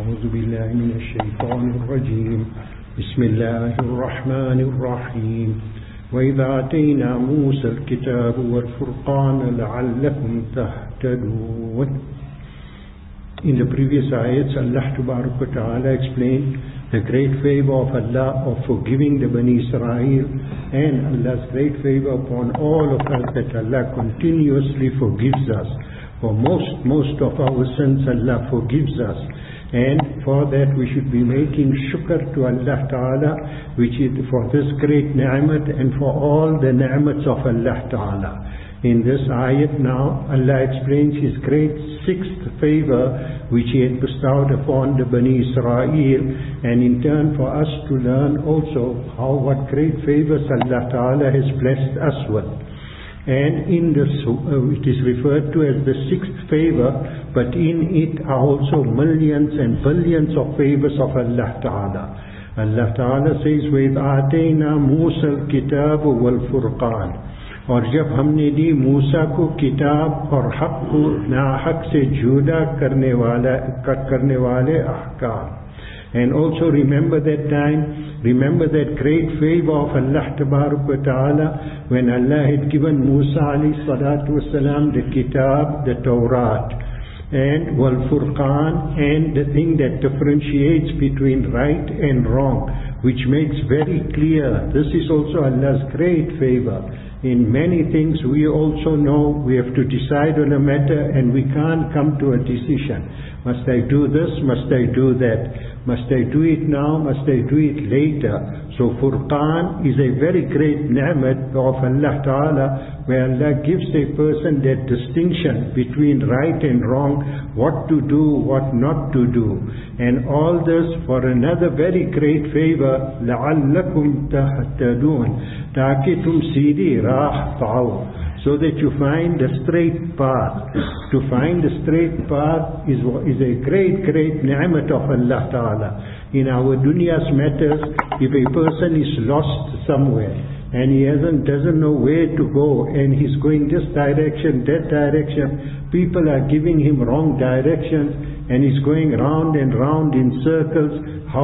أعوذ بالله من الشيطان الرجيم بسم الله الرحمن الرحيم وإذا آتينا موسى الكتاب والفرقان لعلكم تهتدون. In the previous ayats, Allah Tabarak wa Ta'ala explained the great favor of Allah of forgiving the Bani Israel, and Allah's great favor upon all of us that Allah continuously forgives us. For most of our sins Allah forgives us, and for that we should be making shukr to Allah Ta'ala, which is for this great ni'mat and for all the ni'mats of Allah Ta'ala. In this ayat now, Allah explains His great sixth favor which He had bestowed upon the Bani Israel, and in turn for us to learn also what great favors Allah Ta'ala has blessed us with. And in this, it is referred to as the sixth favor, but in it are also millions and billions of favors of Allah Ta'ala. Allah Ta'ala says, وَإِذْ آتَيْنَا مُوسَى الْكِتَابُ وَالْفُرْقَانِ, और जब हमने दी मूसा को किताब और हक को नाहक से जुदा करने वाले अहकाम. And also remember that time, remember that great favor of Allah Tabarak wa Ta'ala when Allah had given Musa alayhi salatu wasalam the kitab, the Torah, and wal Furqan, and the thing that differentiates between right and wrong, which makes very clear. This is also Allah's great favor. In many things we also know we have to decide on a matter and we can't come to a decision. Must I do this? Must I do that? Must I do it now? Must I do it later? So Furqan is a very great ni'mat of Allah Ta'ala, where Allah gives a person that distinction between right and wrong, what to do, what not to do. And all this for another very great favor, لَعَلَّكُمْ تَهْتَدُونَ, ताकि तुम सीधी राह पाओ, so that you find the straight path. To find the straight path is a great ni'mat of Allah Ta'ala. In our dunya's matters, if a person is lost somewhere and he doesn't know where to go, and he's going this direction, that direction, people are giving him wrong directions, and he's going round and round in circles,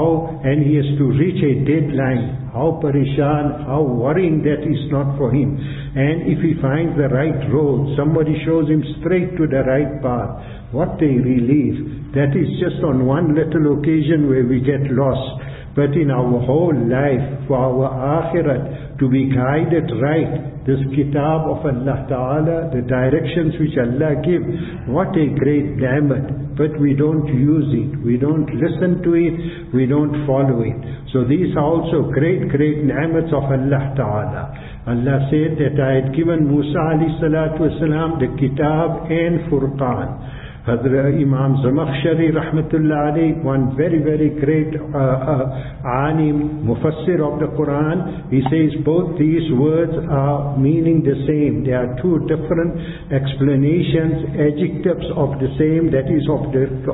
and he has to reach a deadline. How parishan, how worrying that is not for him. And if he finds the right road, somebody shows him straight to the right path, what a relief. That is just on one little occasion where we get lost. But in our whole life, for our akhirat to be guided right, this kitab of Allah Ta'ala, the directions which Allah gives, what a great ni'mat. But we don't use it, we don't listen to it, we don't follow it. So these are also great ni'mats of Allah Ta'ala. Allah said that I had given Musa alayhi salatu wasalam the kitab and Furqan. Imam Zamakhshari rahmatullah alayhi, one very great alim, mufassir of the Quran, he says both these words are meaning the same. They are two different explanations, adjectives of the same, that is of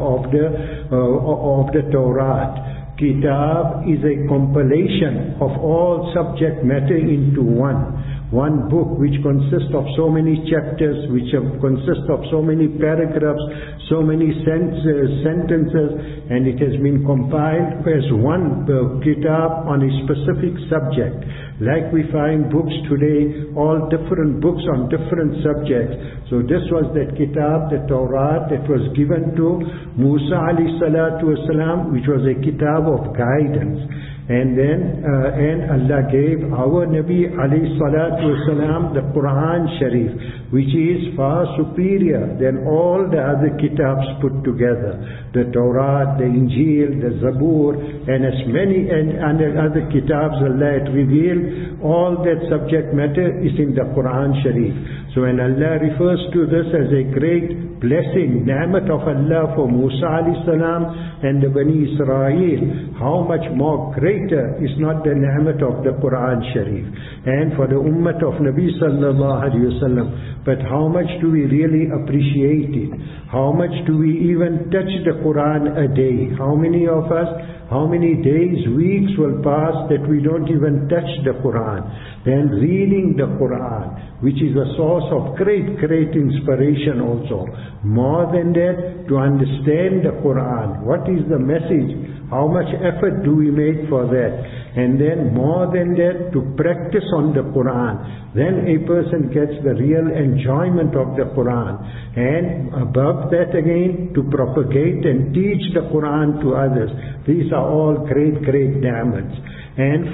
the Torah. Kitab is a compilation of all subject matter into one book, which consists of so many chapters, which consists of so many paragraphs, so many sentences, and it has been compiled as one kitab on a specific subject. Like we find books today, all different books on different subjects. So this was that kitab, the Torah, that was given to Musa alayhi salatu wasalam, which was a kitab of guidance. And then Allah gave our Nabi alayhi salatu wasalam the Quran Sharif, which is far superior than all the other kitabs put together. The Torah, the Injil, the Zabur, and as many and other kitabs Allah had revealed, all that subject matter is in the Quran Sharif. So when Allah refers to this as a great blessing, ni'mat of Allah for Musa alayhi salam and the Bani Israel, how much more greater is not the ni'mat of the Quran Sharif, and for the ummah of Nabi sallallahu alayhi wasallam. But how much do we really appreciate it? How much do we even touch the Quran a day? How many of us how many days, weeks will pass that we don't even touch the Quran. Then reading the Quran, which is a source of great inspiration also. More than that, to understand the Quran. What is the message? How much effort do we make for that? And then more than that, to practice on the Quran. Then a person gets the real enjoyment of the Quran. And above that again, to propagate and teach the Quran to others. These are all great ni'mats. And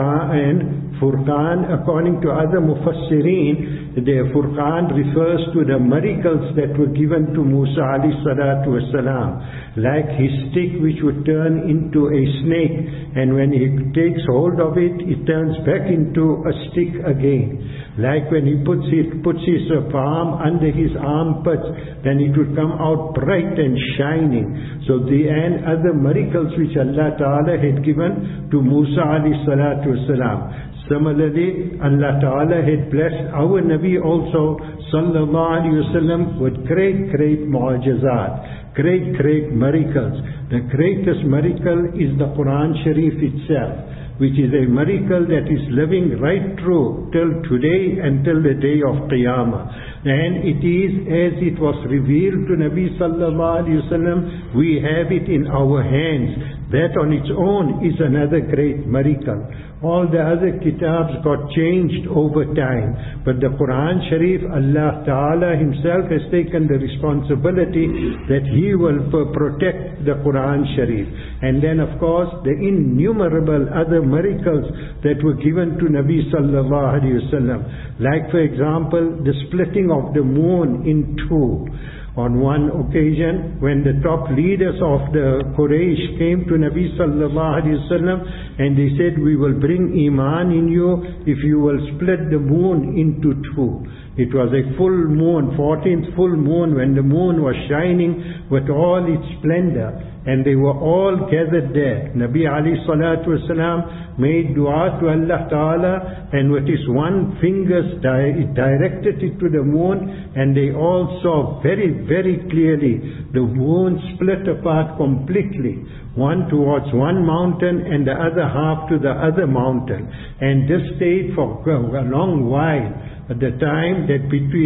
Furqan, according to other Mufassirin, the Furqan refers to the miracles that were given to Musa alayhi salatu wasalam. Like his stick which would turn into a snake, and when he takes hold of it, it turns back into a stick again. Like when he puts his palm under his armpits, then it would come out bright and shining. So and other miracles which Allah Ta'ala had given to Musa alayhi salatu wasalam. Similarly, Allah Ta'ala had blessed our Nabi also, sallallahu alayhi wasallam, with great mu'ajazat, great miracles. The greatest miracle is the Quran Sharif itself, which is a miracle that is living right through till today until the day of Qiyamah. And it is as it was revealed to Nabi sallallahu alayhi wasallam, we have it in our hands. That on its own is another great miracle. All the other kitabs got changed over time. But the Quran Sharif, Allah Ta'ala himself has taken the responsibility that he will protect the Quran Sharif. And then of course the innumerable other miracles that were given to Nabi sallallahu alayhi wasallam. Like for example, the splitting of the moon in two. On one occasion, when the top leaders of the Quraysh came to Nabi sallallahu alayhi wasallam and they said, we will bring Iman in you if you will split the moon into two. It was a full moon, 14th full moon, when the moon was shining with all its splendor. And they were all gathered there. Nabi alayhi salatu wasalam made dua to Allah Ta'ala, and with his one finger directed it to the moon, and they all saw very clearly the moon split apart completely. One towards one mountain and the other half to the other mountain. And this stayed for a long while. At the time that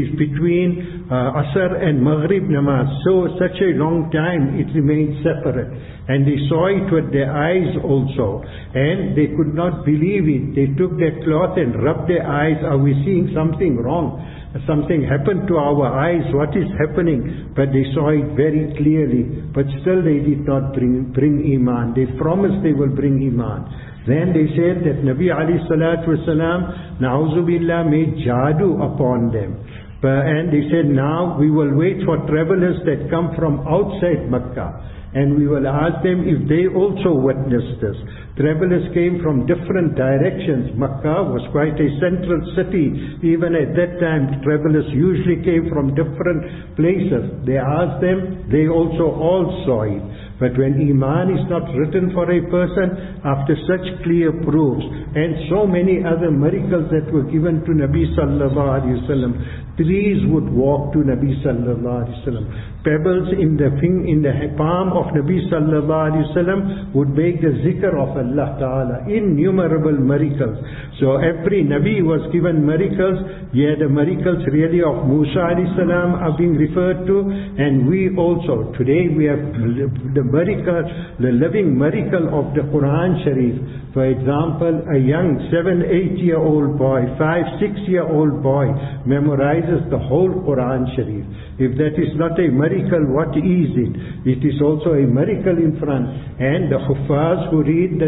between Asr and Maghrib namaz, so such a long time it remained separate. And they saw it with their eyes also. And they could not believe it. They took their cloth and rubbed their eyes. Are we seeing something wrong? Something happened to our eyes. What is happening? But they saw it very clearly. But still they did not bring Iman. They promised they will bring Iman. Then they said that Nabi alayhi salatu wasalam, na'uzubillah, made jadoo upon them. And they said, now we will wait for travelers that come from outside Makkah. And we will ask them if they also witnessed this. Travelers came from different directions. Makkah was quite a central city. Even at that time, travelers usually came from different places. They asked them, they also all saw it. But when Iman is not written for a person, after such clear proofs, and so many other miracles that were given to Nabi sallallahu alayhi wasallam, trees would walk to Nabi sallallahu alayhi wasallam. Pebbles in the palm of Nabi sallallahu alayhi wasallam would make the zikr of Allah Ta'ala. Innumerable miracles. So every Nabi was given miracles. Yeah, the miracles really of Musa alayhi salam are being referred to. And we also, today we have the miracle, the living miracle of the Quran Sharif. For example, a young 7-8-year-old boy, 5-6-year-old boy memorizes the whole Quran Sharif. If that is not a miracle, what is it? It is also a miracle in front. And the Huffaz who lead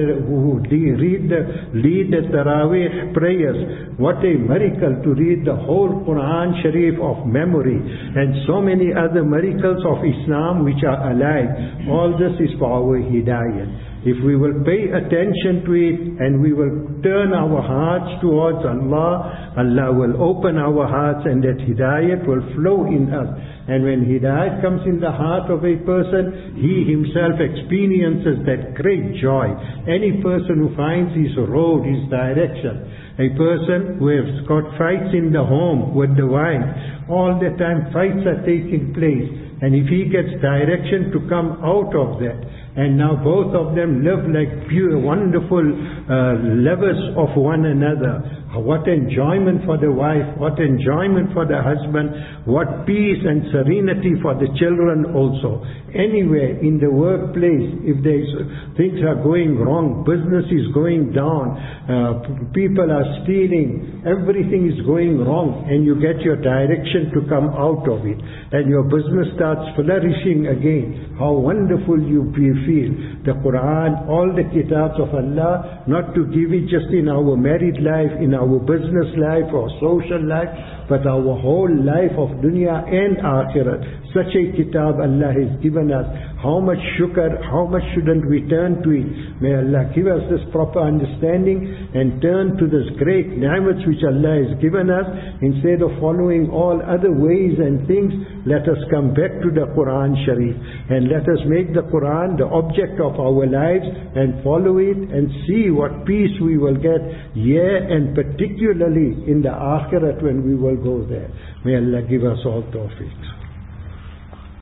the Taraweeh prayers, what a miracle to read the whole Quran Sharif of memory. And so many other miracles of Islam which are alive. All this is for our hidayah. If we will pay attention to it and we will turn our hearts towards Allah, Allah will open our hearts and that hidayat will flow in us. And when hidayat comes in the heart of a person, he himself experiences that great joy. Any person who finds his road, his direction, a person who has got fights in the home with the wife, all the time fights are taking place. And if he gets direction to come out of that, and now both of them live like pure, wonderful lovers of one another. What enjoyment for the wife, what enjoyment for the husband, what peace and serenity for the children also. Anywhere in the workplace, if things are going wrong, business is going down, people are stealing, everything is going wrong, and you get your direction to come out of it, and your business starts flourishing again. How wonderful you feel. The Quran, all the kitabs of Allah, not to give it just in our married life, in our business life or social life, but our whole life of dunya and akhirat. Such a kitab Allah has given us. How much shukr, how much shouldn't we turn to it? May Allah give us this proper understanding and turn to this great ni'mats which Allah has given us. Instead of following all other ways and things, let us come back to the Quran Sharif and let us make the Quran the object of our lives and follow it and see what peace we will get here and particularly in the akhirat when we will go there. May Allah give us all tawfiq.